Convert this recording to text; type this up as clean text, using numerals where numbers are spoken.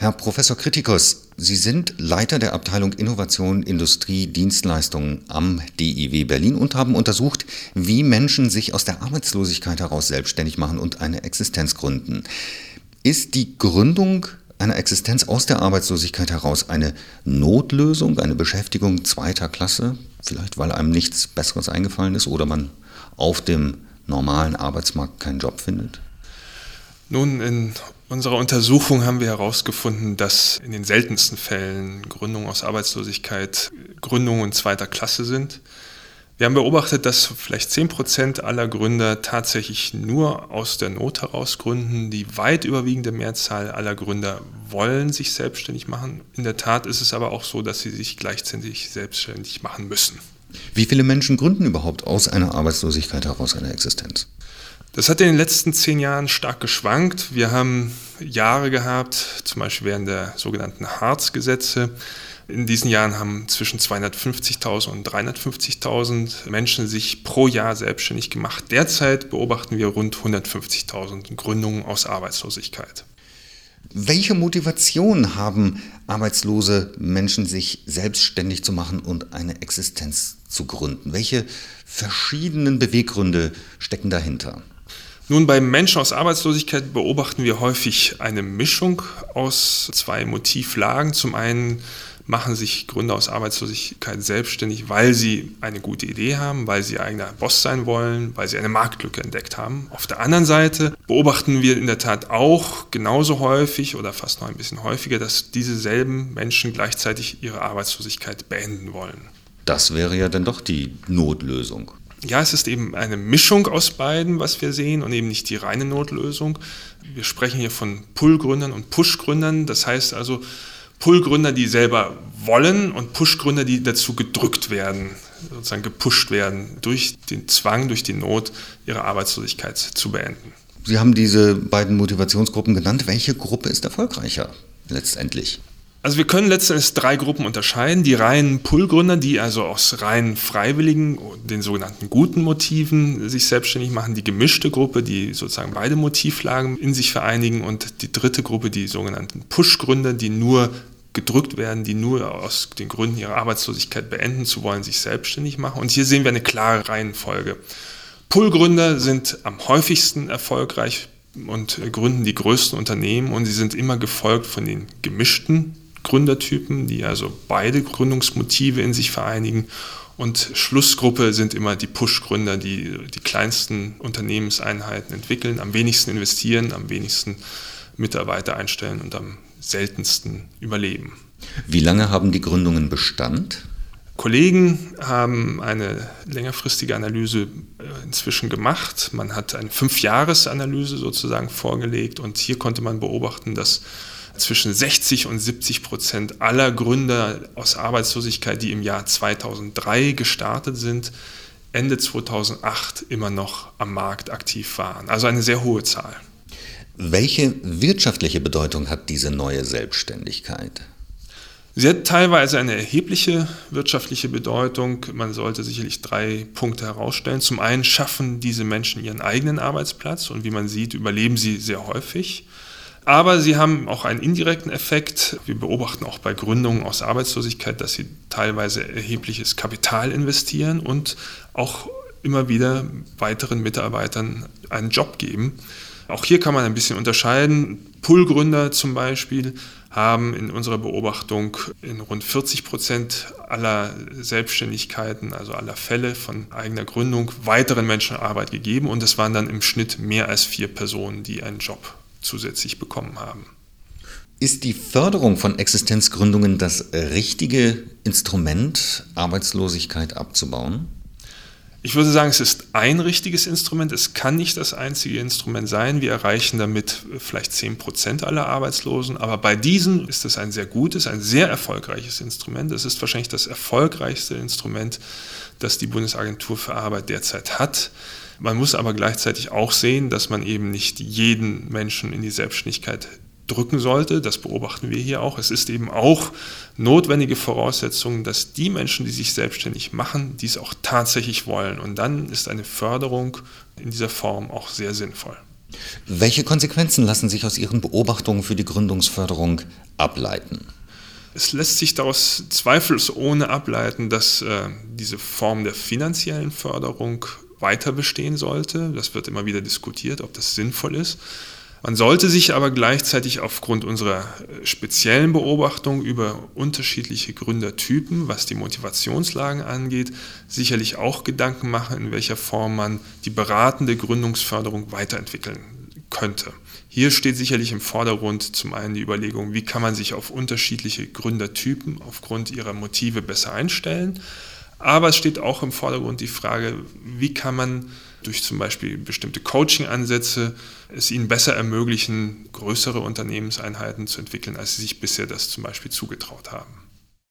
Herr Professor Kritikos, Sie sind Leiter der Abteilung Innovation, Industrie, Dienstleistungen am DIW Berlin und haben untersucht, wie Menschen sich aus der Arbeitslosigkeit heraus selbstständig machen und eine Existenz gründen. Ist die Gründung einer Existenz aus der Arbeitslosigkeit heraus eine Notlösung, eine Beschäftigung zweiter Klasse, vielleicht weil einem nichts Besseres eingefallen ist oder man auf dem normalen Arbeitsmarkt keinen Job findet? Nun, in unserer Untersuchung haben wir herausgefunden, dass in den seltensten Fällen Gründungen aus Arbeitslosigkeit Gründungen zweiter Klasse sind. Wir haben beobachtet, dass vielleicht 10% aller Gründer tatsächlich nur aus der Not heraus gründen. Die weit überwiegende Mehrzahl aller Gründer wollen sich selbstständig machen. In der Tat ist es aber auch so, dass sie sich gleichzeitig selbstständig machen müssen. Wie viele Menschen gründen überhaupt aus einer Arbeitslosigkeit heraus eine Existenz? Das hat in den letzten 10 Jahren stark geschwankt. Wir haben Jahre gehabt, zum Beispiel während der sogenannten Hartz-Gesetze. In diesen Jahren haben zwischen 250.000 und 350.000 Menschen sich pro Jahr selbstständig gemacht. Derzeit beobachten wir rund 150.000 Gründungen aus Arbeitslosigkeit. Welche Motivation haben arbeitslose Menschen, sich selbstständig zu machen und eine Existenz zu gründen? Welche verschiedenen Beweggründe stecken dahinter? Nun, bei Menschen aus Arbeitslosigkeit beobachten wir häufig eine Mischung aus 2 Motivlagen. Zum einen machen sich Gründer aus Arbeitslosigkeit selbstständig, weil sie eine gute Idee haben, weil sie eigener Boss sein wollen, weil sie eine Marktlücke entdeckt haben. Auf der anderen Seite beobachten wir in der Tat auch genauso häufig oder fast noch ein bisschen häufiger, dass diese selben Menschen gleichzeitig ihre Arbeitslosigkeit beenden wollen. Das wäre ja dann doch die Notlösung. Ja, es ist eben eine Mischung aus beiden, was wir sehen, und eben nicht die reine Notlösung. Wir sprechen hier von Pull-Gründern und Push-Gründern. Das heißt also Pull-Gründer, die selber wollen, und Push-Gründer, die dazu gedrückt werden, sozusagen gepusht werden, durch den Zwang, durch die Not, ihre Arbeitslosigkeit zu beenden. Sie haben diese beiden Motivationsgruppen genannt. Welche Gruppe ist erfolgreicher letztendlich? Also wir können letztendlich 3 Gruppen unterscheiden. Die reinen Pull-Gründer, die also aus rein freiwilligen, den sogenannten guten Motiven sich selbstständig machen. Die gemischte Gruppe, die sozusagen beide Motivlagen in sich vereinigen. Und die dritte Gruppe, die sogenannten Push-Gründer, die nur gedrückt werden, die nur aus den Gründen ihrer Arbeitslosigkeit beenden zu wollen, sich selbstständig machen. Und hier sehen wir eine klare Reihenfolge. Pull-Gründer sind am häufigsten erfolgreich und gründen die größten Unternehmen. Und sie sind immer gefolgt von den gemischten Gründertypen, die also beide Gründungsmotive in sich vereinigen. Und Schlussgruppe sind immer die Push-Gründer, die die kleinsten Unternehmenseinheiten entwickeln, am wenigsten investieren, am wenigsten Mitarbeiter einstellen und am seltensten überleben. Wie lange haben die Gründungen Bestand? Kollegen haben eine längerfristige Analyse inzwischen gemacht. Man hat eine 5-Jahres-Analyse sozusagen vorgelegt, und hier konnte man beobachten, dass zwischen 60% und 70% aller Gründer aus Arbeitslosigkeit, die im Jahr 2003 gestartet sind, Ende 2008 immer noch am Markt aktiv waren. Also eine sehr hohe Zahl. Welche wirtschaftliche Bedeutung hat diese neue Selbstständigkeit? Sie hat teilweise eine erhebliche wirtschaftliche Bedeutung. Man sollte sicherlich 3 Punkte herausstellen. Zum einen schaffen diese Menschen ihren eigenen Arbeitsplatz, und wie man sieht, überleben sie sehr häufig. Aber sie haben auch einen indirekten Effekt. Wir beobachten auch bei Gründungen aus Arbeitslosigkeit, dass sie teilweise erhebliches Kapital investieren und auch immer wieder weiteren Mitarbeitern einen Job geben. Auch hier kann man ein bisschen unterscheiden. Pull-Gründer zum Beispiel haben in unserer Beobachtung in rund 40% aller Selbstständigkeiten, also aller Fälle von eigener Gründung, weiteren Menschen Arbeit gegeben. Und es waren dann im Schnitt mehr als 4 Personen, die einen Job zusätzlich bekommen haben. Ist die Förderung von Existenzgründungen das richtige Instrument, Arbeitslosigkeit abzubauen? Ich würde sagen, es ist ein richtiges Instrument. Es kann nicht das einzige Instrument sein. Wir erreichen damit vielleicht 10% aller Arbeitslosen. Aber bei diesen ist es ein sehr gutes, ein sehr erfolgreiches Instrument. Es ist wahrscheinlich das erfolgreichste Instrument, das die Bundesagentur für Arbeit derzeit hat. Man muss aber gleichzeitig auch sehen, dass man eben nicht jeden Menschen in die Selbstständigkeit drücken sollte. Das beobachten wir hier auch. Es ist eben auch notwendige Voraussetzung, dass die Menschen, die sich selbstständig machen, dies auch tatsächlich wollen. Und dann ist eine Förderung in dieser Form auch sehr sinnvoll. Welche Konsequenzen lassen sich aus Ihren Beobachtungen für die Gründungsförderung ableiten? Es lässt sich daraus zweifelsohne ableiten, dass diese Form der finanziellen Förderung weiter bestehen sollte. Das wird immer wieder diskutiert, ob das sinnvoll ist. Man sollte sich aber gleichzeitig aufgrund unserer speziellen Beobachtung über unterschiedliche Gründertypen, was die Motivationslagen angeht, sicherlich auch Gedanken machen, in welcher Form man die beratende Gründungsförderung weiterentwickeln könnte. Hier steht sicherlich im Vordergrund zum einen die Überlegung, wie kann man sich auf unterschiedliche Gründertypen aufgrund ihrer Motive besser einstellen. Aber es steht auch im Vordergrund die Frage, wie kann man durch zum Beispiel bestimmte Coaching-Ansätze es ihnen besser ermöglichen, größere Unternehmenseinheiten zu entwickeln, als sie sich bisher das zum Beispiel zugetraut haben.